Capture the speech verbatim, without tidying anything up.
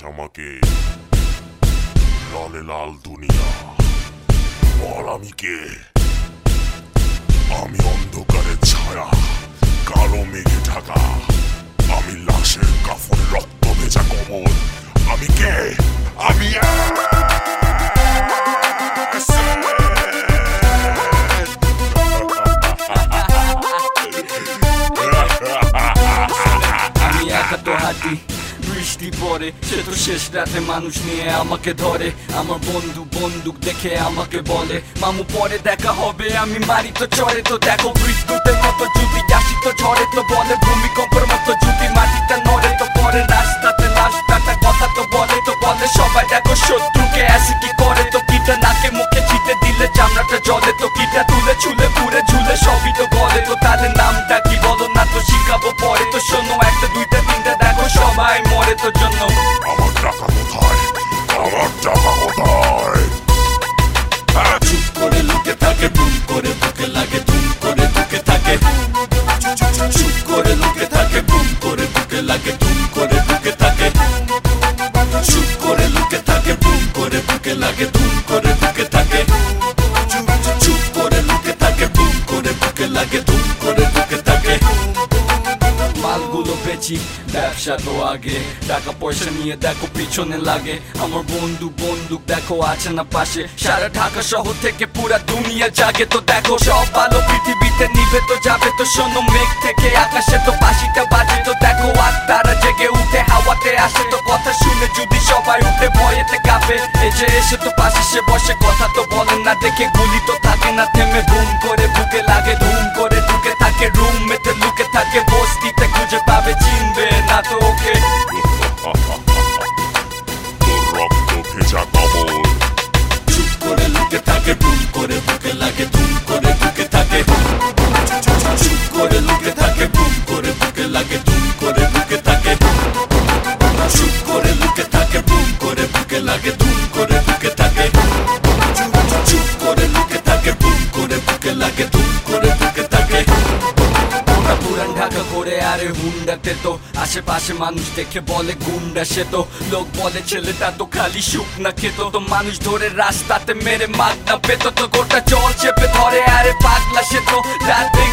আমাকে লালে লাল দুনিয়া বল আমি কে। আমি অন্ধকারের ছায়া, কালো মেঘে ঢাকা, আমি লাশের কাফন, রক্ত ভেজা কবর। আমি কে? আমি আমি একা তো হাঁটি, বৃষ্টি পড়ে, সে তো শেষ রাতে মানুষ নিয়ে আমাকে ধরে। আমার বন্ধু বন্দুক দেখে আমাকে বলে মামু পরে দেখা হবে, আমি মারি তো চড়ে। তো দেখো বিদ্যুতের মতো যদি আসি তো ঝড়ে, তো বলে ভূমিকম্পের মতো যদি মাটিটা নড়ে। তো পরে রাস্তাতে লাশটা কথা তো বলে, তো বলে সবাই দেখো শত্রুকে আসি কি করে। তো কিটা নাকে মুখে ছিটে দিলে চামড়াটা জলে, তো কিটা তুলে ছুলে পুরে ঝুলে সবই তো গলে। তো তাদের নামটা কি বলো না তো শিখাবো পরে। তো শোনো একটা দুইটা তিনটা দেখো সবাই মরে তোর জন্য। আমার টাকা কোথায়? আমার টাকা কোথায়? চুপ করে লুকে থাকে, বুম করে বুকে লাগে, ধুম করে বুকে থাকে। চুপ করে লুকে থাকে, বুম করে বুকে লাগে, ধুম করে বুকে থাকে। চুপ করে লুকে থাকে, বুম করে বুকে লাগে, ধুম করে বুকে থাকে। চুপ করে লুকে থাকে, বুম করে বুকে লাগে, ধুম করে বুকে থাকে। মালগুলো বেচি, ব্যবসা তো আগে, টাকা পয়সা নিয়ে দেখো পিছনে লাগে। আমার বন্ধু বন্দুক দেখো আছে না পাশে, সারা ঢাকা শহর থেকে পুরা দুনিয়া জাগে। তো দেখো সব আলো পৃথিবীতে নিভে তো যাবে। তো শোনো মেঘ থেকে আকাশে তো বাঁশিটা বাজে। তো দেখো আত্মারা জেগে উঠে হাওয়াতে আসে। তো কথা শুনে যদি সবাই উঠে ভয়েতে কাঁপে, এই যে এসে তো পাশে সে বসে, কথা তো বলে না, দেখে গুলি তো থাকে না থেমে। বুম করে বুকে লাগে, ধুম করে ঢুকে থাকে, রুম মেতে লুকে থাকে, বস্তিতে খুঁজে পাবে, চিনবে না তো ওকে। তোর রক্ত ভেজা কবর। চুপ করে লুকে থাকে, বুম করে বুকে লাগে, ধুম করে ঢুকে থাকে। চুপ করে লুকে থাকে, বুম করে বুকে লাগে, ধুম করে ঢুকে থাকে। চুপ করে লুকে থাকে, বুম করে বুকে লাগে, ধুম করে ঢুকে থাকে। চুপ করে লুকে থাকে, বুম করে বুকে লাগে, ধুম করে ঢুকে থাকে। পুরান ঢাকা করে আরে হুন্ডাতে, তো আশেপাশে মানুষ দেখে বলে গুন্ডা সে। তো লোক বলে ছেলেটা তো খালি শুকনা খেত। তো মানুষ ধরে রাস্তাতে মেরে মাগনা পেত। তো গোটা জল চেপে ধরে আরে পাগলা সে। তো রাতে